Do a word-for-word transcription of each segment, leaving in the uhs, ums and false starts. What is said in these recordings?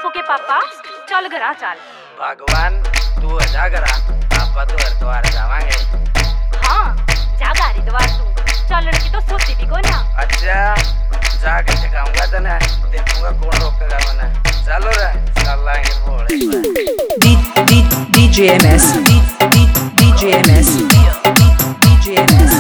फुके पापा चल घरा चल। भगवान तू जा करा पापा तो हरिद्वार जावांगे। हाँ जागा हरिद्वार तू चलने की तो सोची भी कोई ना। अच्छा जाके दिखाऊंगा तने देखूंगा कौन रोकेगा मने। चलो रे चल लाएंगे बोले। DJ MS DJ MS DJ MS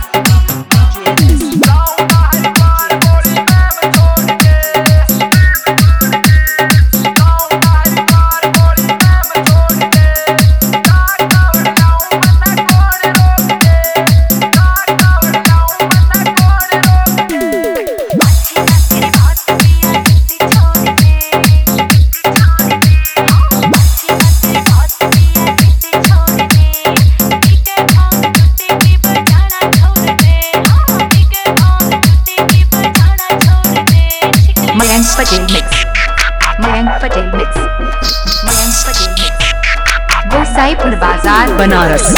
Mayank Patel mix. Mayank Patel mix. Mayank Patel mix. Gosaipur बाजार Banaras.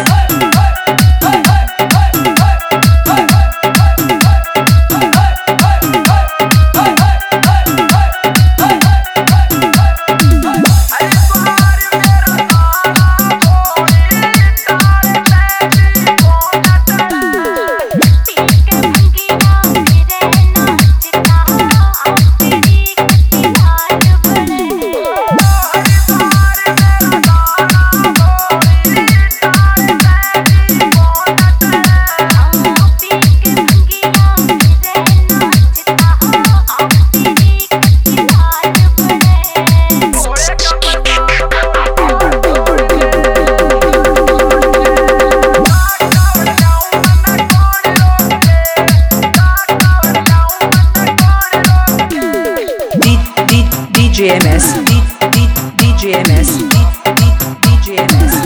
D J M S D J M S D J M S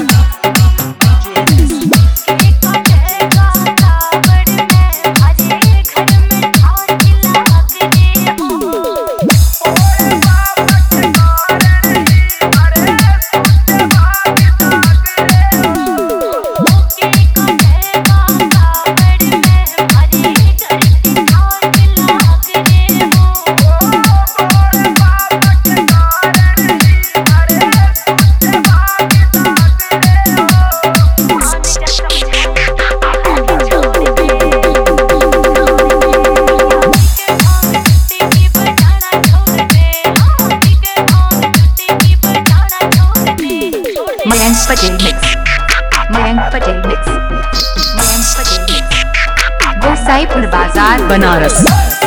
Mayank Patel mix. Mayank Patel mix. Mayank Patel mix. Gosaipur बाजार Banaras.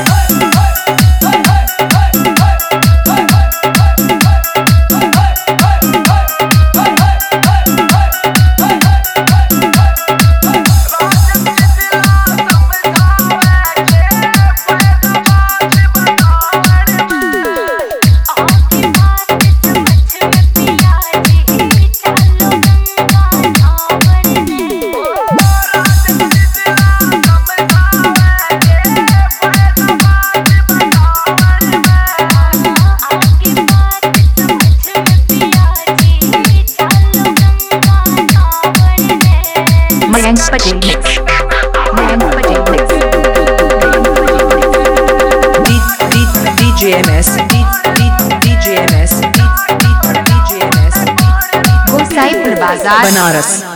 Mayank Patel mix. Mayank Patel mix. D J M S D J M S D J M S Gosaipur बाजार बनारस।